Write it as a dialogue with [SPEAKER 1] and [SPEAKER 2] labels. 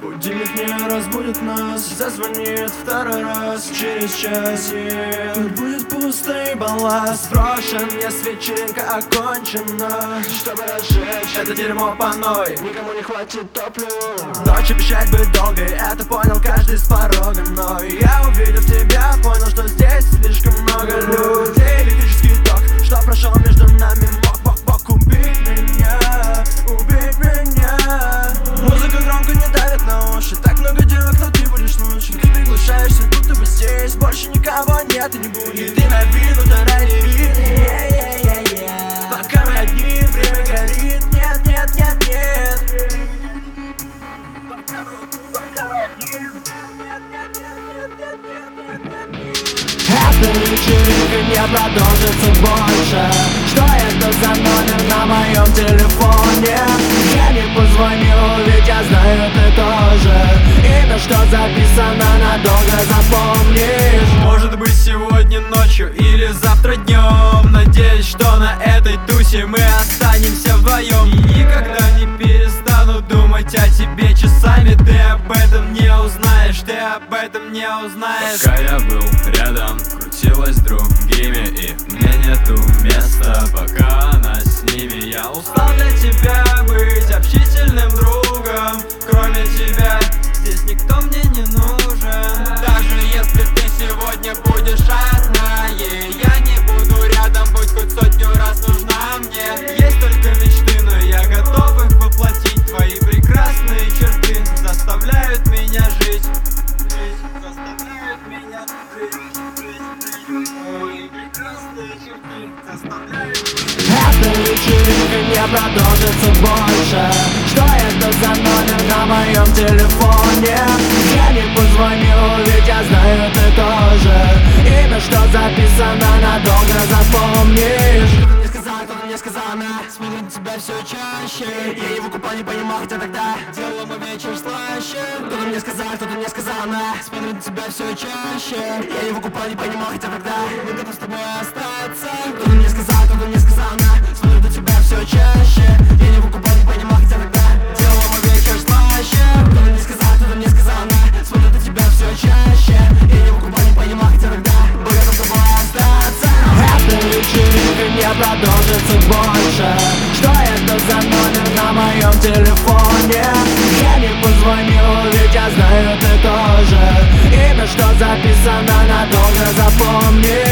[SPEAKER 1] Будильник не разбудит нас, зазвонит второй раз через час, Тут будет пустый балласт. Брошен, если вечеринка окончена. Чтобы разжечь это дерьмо по новой, никому не хватит топлива. Ночь обещать быть долгой, это понял каждый с порога. Но я, увидев тебя, понял, что здесь слишком много людей. Электрический ток, что прошел между нами, мог убить меня, убить меня. Музыка громко не давит на уши, так много девок, но ты будешь лучше. Ты приглашаешься, будто бы здесь больше никого нет и не будет. Ты на виду, ты ранее вид. Пока мы одни, время горит. Нет, нет, нет, нет. Эта вечеринка не продолжится больше. Что это за номер на моем телефоне? Я не позвоню, ведь я знаю, ты тоже. Имя, что записано, надолго запомнишь.
[SPEAKER 2] Может быть, сегодня ночью или завтра днем. Надеюсь, что на этой тусе мы останемся вдвоем. И никогда не перестану думать о тебе часами. Ты об этом не узнаешь, ты об этом не узнаешь.
[SPEAKER 3] Пока я был рядом, крутилась с другими, и мне нету места, пока она с ними. Я устал
[SPEAKER 2] Для тебя быть общительным другом. Кроме тебя здесь никто мне не нужен. Даже если ты сегодня будешь одна, я не буду рядом, будь хоть сотню раз нужна мне. Есть только мечты, но я готов их воплотить. Твои прекрасные черты заставляют меня жить. Заставляют меня жить. Твои прекрасные черты заставляют меня жить.
[SPEAKER 1] Эта вечеринка не продолжится больше. Что это за номер на моем телефоне? Я не позвоню, ведь я знаю, ты тоже. Имя, что записано, надолго запомнишь. Кто-то мне сказал, кто-то мне сказано. Смотрю на тебя все чаще. Я его купал, не понимал, хотя тогда делал мой вечер слаще. Кто-то мне сказал, кто-то мне сказано. Смотрю на тебя все чаще. Я его купал, не понимал, хотя тогда не готов с тобой остаться. Кто-то мне сказал, кто-то мне сказано. Смотрю на тебя все чаще. Я не выкупал, не понимал, хотя тогда делал мой вечер слаще. Кто-то мне сказал, кто-то мне сказано. Смотрю на тебя все чаще. Я не выкупал, не понимал, хотя тогда был готов с тобой остаться. Эта вечеринка не продолжится больше. Что это за номер на моем телефоне? Я не позвоню, ведь я знаю, ты тоже. Имя, что записано, надолго запомни.